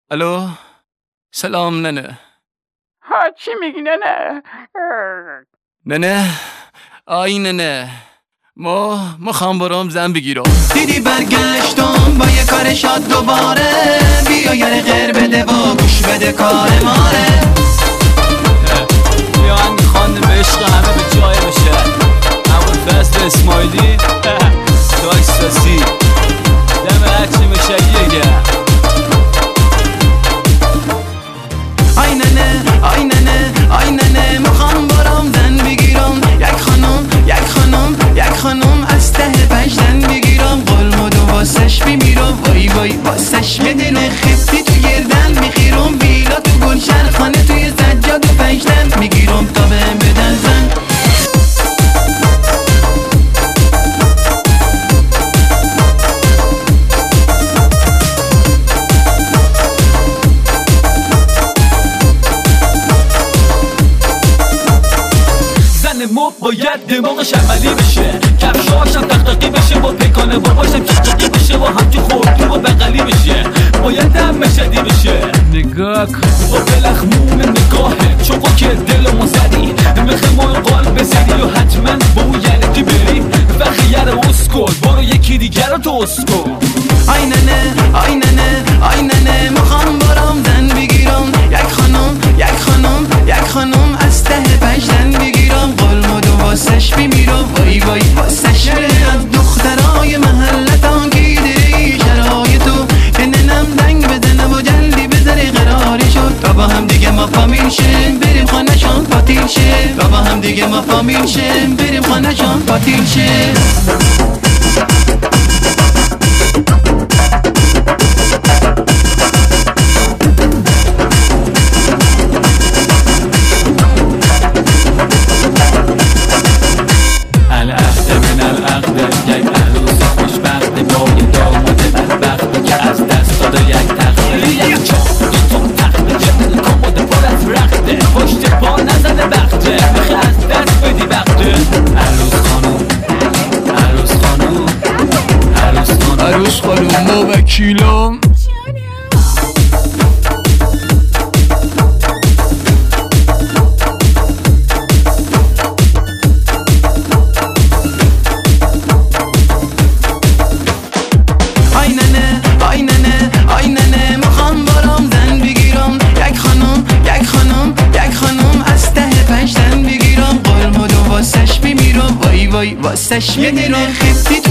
الو سلام ننه. ها چی میگی ننه؟ ننه آی ننه ما خواهم برام زن بگیرم. دیدی برگشتم با یه کار شاد دوباره، بیا یه غیر بده و گوش بده کار ماره. بیا هنگ خواندم عشق همه به جای بشه. همون فصل اسماعیلی داش ساسی دم هرچی میشه یه آی ننه آی ننه آی ننه میخوام برام زن بگیرم، یک خانم از ته پشتن بگیرم، قلمود و واسش بمیرم، وای وای واسش به دل خفتی تو گردن میخیرم، ویلا تو گلشن خانه توی سجاد و پشتن میگیرم تا بهم بدن زن. ما باید دماغش عملی بشه، کفشاشم تقتقی بشه و پیکانه باباشم کشتقی بشه و همچه خوردی و بغلی بشه، باید دم مشدی بشه. نگاه کن با بلخمون نگاهه چوقو که دل ما زدی مخه ما قلب بزنی و حتما با اون یعنی بری و خیار اسکل برو یکی دیگر رو تو اسکل. آی ننه آی ننه آی ننه میخوام برام زن بگیرم، یک خانم از ته پشتن بگیرم، قلمود و واسش بمیرم، وای وای واسش از دخترای محلتان گیده شرایطو که ننم دنگ بزنه و جلدی بذاره قراری شد تا با هم دیگه ما فامیل شیم بریم خانه شان پاتیل شه، تا با هم دیگه ما فامیل شیم بریم خانه شان پاتیل شه. عروس خانوم و وکیلم. آی ننه آی ننه آی ننه میخوام برام زن بگیرم، یک خانم از ته پشتن بگیرم، قلمود و واسش بمیرم، وای وای واسش میدونه خفتی